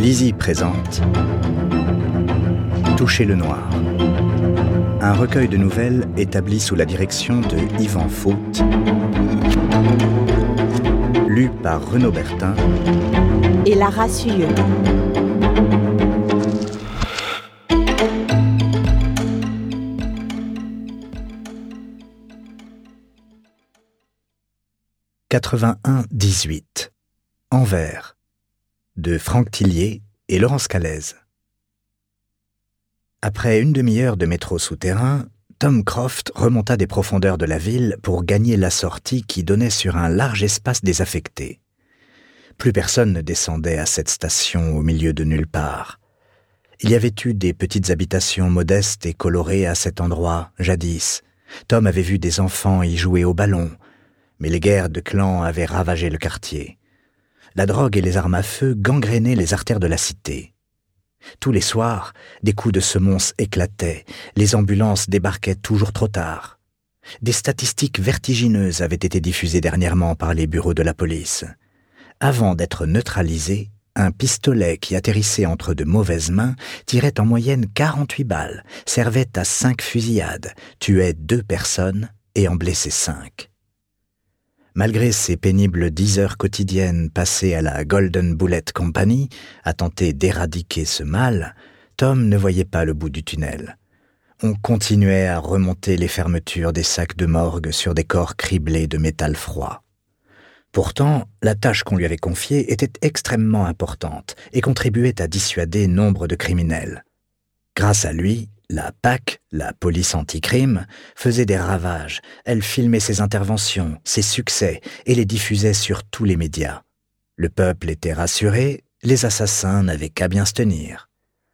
Lizzie présente Toucher le noir. Un recueil de nouvelles établi sous la direction de Yvan Faute, lu par Renaud Bertin et Lara Suilleux. « 81-18 Anvers de Franck Tillier et Laurence Calaise. Après une demi-heure de métro souterrain, Tom Croft remonta des profondeurs de la ville pour gagner la sortie qui donnait sur un large espace désaffecté. Plus personne ne descendait à cette station au milieu de nulle part. Il y avait eu des petites habitations modestes et colorées à cet endroit, jadis. Tom avait vu des enfants y jouer au ballon, mais les guerres de clans avaient ravagé le quartier. La drogue et les armes à feu gangrénaient les artères de la cité. Tous les soirs, des coups de semonce éclataient, les ambulances débarquaient toujours trop tard. Des statistiques vertigineuses avaient été diffusées dernièrement par les bureaux de la police. Avant d'être neutralisé, un pistolet qui atterrissait entre de mauvaises mains tirait en moyenne 48 balles, servait à 5 fusillades, tuait 2 personnes et en blessait 5. Malgré ces pénibles 10 heures quotidiennes passées à la Golden Bullet Company, à tenter d'éradiquer ce mal, Tom ne voyait pas le bout du tunnel. On continuait à remonter les fermetures des sacs de morgue sur des corps criblés de métal froid. Pourtant, la tâche qu'on lui avait confiée était extrêmement importante et contribuait à dissuader nombre de criminels. Grâce à lui, la PAC, la police anti-crime, faisait des ravages. Elle filmait ses interventions, ses succès et les diffusait sur tous les médias. Le peuple était rassuré, les assassins n'avaient qu'à bien se tenir.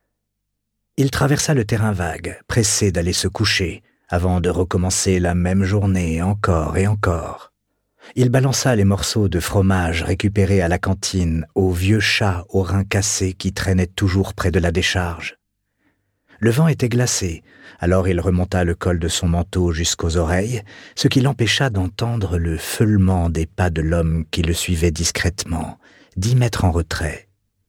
Il traversa le terrain vague, pressé d'aller se coucher, avant de recommencer la même journée encore et encore. Il balança les morceaux de fromage récupérés à la cantine au vieux chat aux reins cassés qui traînait toujours près de la décharge. Le vent était glacé, alors il remonta le col de son manteau jusqu'aux oreilles, ce qui l'empêcha d'entendre le feulement des pas de l'homme qui le suivait discrètement, 10 mètres en retrait.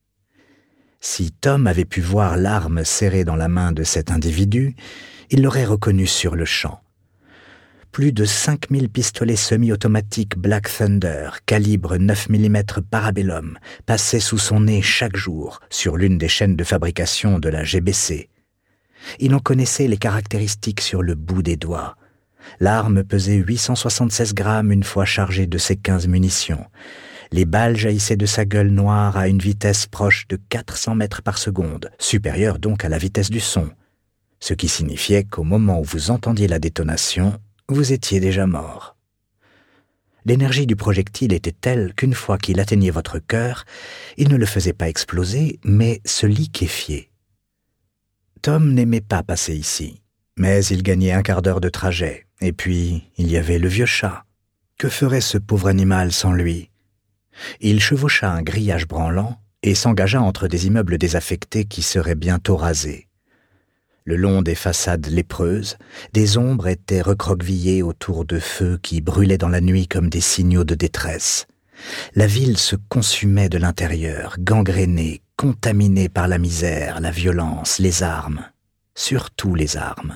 Si Tom avait pu voir l'arme serrée dans la main de cet individu, il l'aurait reconnu sur le champ. Plus de 5000 pistolets semi-automatiques Black Thunder, calibre 9 mm Parabellum, passaient sous son nez chaque jour sur l'une des chaînes de fabrication de la GBC. Il en connaissait les caractéristiques sur le bout des doigts. L'arme pesait 876 grammes une fois chargée de ses 15 munitions. Les balles jaillissaient de sa gueule noire à une vitesse proche de 400 mètres par seconde, supérieure donc à la vitesse du son, ce qui signifiait qu'au moment où vous entendiez la détonation, vous étiez déjà mort. L'énergie du projectile était telle qu'une fois qu'il atteignait votre cœur, il ne le faisait pas exploser, mais se liquéfier. Tom n'aimait pas passer ici, mais il gagnait un quart d'heure de trajet, et puis il y avait le vieux chat. Que ferait ce pauvre animal sans lui? Il chevaucha un grillage branlant et s'engagea entre des immeubles désaffectés qui seraient bientôt rasés. Le long des façades lépreuses, des ombres étaient recroquevillées autour de feux qui brûlaient dans la nuit comme des signaux de détresse. La ville se consumait de l'intérieur, gangrénée, contaminée par la misère, la violence, les armes, surtout les armes.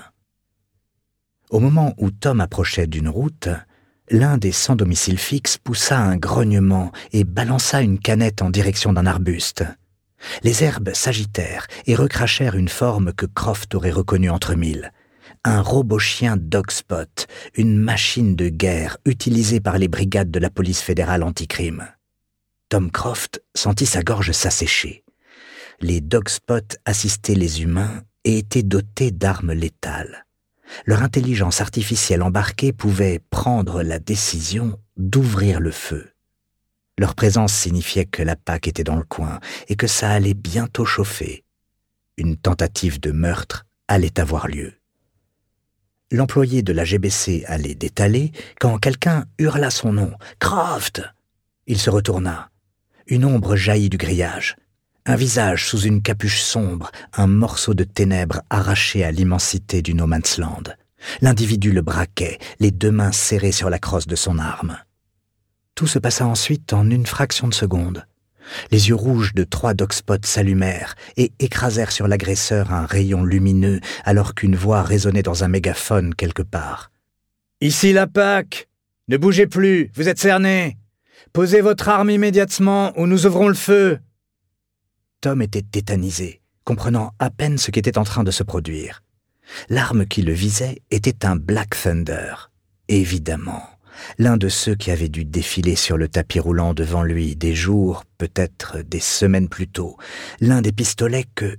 Au moment où Tom approchait d'une route, l'un des sans domicile fixe poussa un grognement et balança une canette en direction d'un arbuste. Les herbes s'agitèrent et recrachèrent une forme que Croft aurait reconnue entre mille. Un robot-chien Dogspot, une machine de guerre utilisée par les brigades de la police fédérale anti-crime. Tom Croft sentit sa gorge s'assécher. Les Dogspots assistaient les humains et étaient dotés d'armes létales. Leur intelligence artificielle embarquée pouvait prendre la décision d'ouvrir le feu. Leur présence signifiait que la PAC était dans le coin et que ça allait bientôt chauffer. Une tentative de meurtre allait avoir lieu. L'employé de la GBC allait détaler quand quelqu'un hurla son nom. « Croft !» Il se retourna. Une ombre jaillit du grillage. Un visage sous une capuche sombre, un morceau de ténèbres arraché à l'immensité du no man's land. L'individu le braquait, les 2 mains serrées sur la crosse de son arme. Tout se passa ensuite en une fraction de seconde. Les yeux rouges de 3 dogspots s'allumèrent et écrasèrent sur l'agresseur un rayon lumineux alors qu'une voix résonnait dans un mégaphone quelque part. « Ici la PAC! Ne bougez plus, vous êtes cernés! Posez votre arme immédiatement ou nous ouvrons le feu !» Tom était tétanisé, comprenant à peine ce qui était en train de se produire. L'arme qui le visait était un Black Thunder, évidemment. L'un de ceux qui avaient dû défiler sur le tapis roulant devant lui des jours, peut-être des semaines plus tôt, l'un des pistolets que...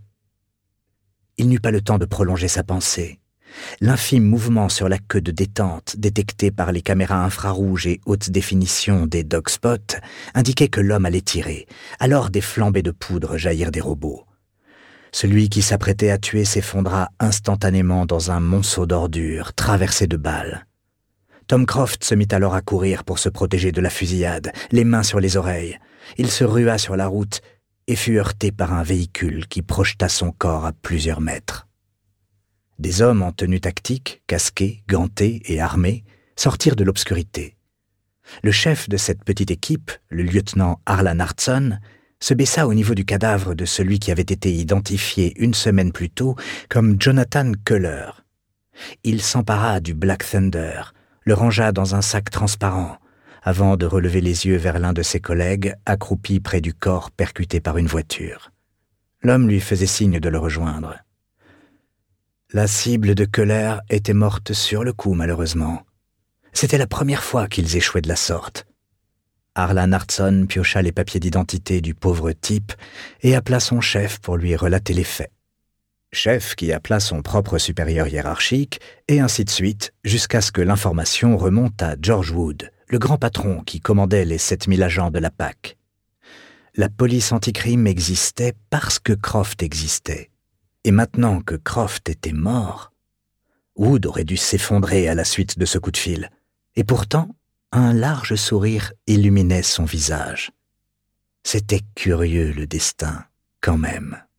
Il n'eut pas le temps de prolonger sa pensée. L'infime mouvement sur la queue de détente, détecté par les caméras infrarouges et haute définition des dogspots, indiquait que l'homme allait tirer. Alors des flambées de poudre jaillirent des robots. Celui qui s'apprêtait à tuer s'effondra instantanément dans un monceau d'ordures, traversé de balles. Tom Croft se mit alors à courir pour se protéger de la fusillade, les mains sur les oreilles. Il se rua sur la route et fut heurté par un véhicule qui projeta son corps à plusieurs mètres. Des hommes en tenue tactique, casqués, gantés et armés, sortirent de l'obscurité. Le chef de cette petite équipe, le lieutenant Arlan Hartson, se baissa au niveau du cadavre de celui qui avait été identifié une semaine plus tôt comme Jonathan Keller. Il s'empara du Black Thunder, le rangea dans un sac transparent, avant de relever les yeux vers l'un de ses collègues, accroupi près du corps percuté par une voiture. L'homme lui faisait signe de le rejoindre. La cible de Keller était morte sur le coup, malheureusement. C'était la première fois qu'ils échouaient de la sorte. Arlan Hartson piocha les papiers d'identité du pauvre type et appela son chef pour lui relater les faits. Chef qui appela son propre supérieur hiérarchique, et ainsi de suite, jusqu'à ce que l'information remonte à George Wood, le grand patron qui commandait les 7000 agents de la PAC. La police anticrime existait parce que Croft existait. Et maintenant que Croft était mort, Wood aurait dû s'effondrer à la suite de ce coup de fil. Et pourtant, un large sourire illuminait son visage. C'était curieux le destin, quand même.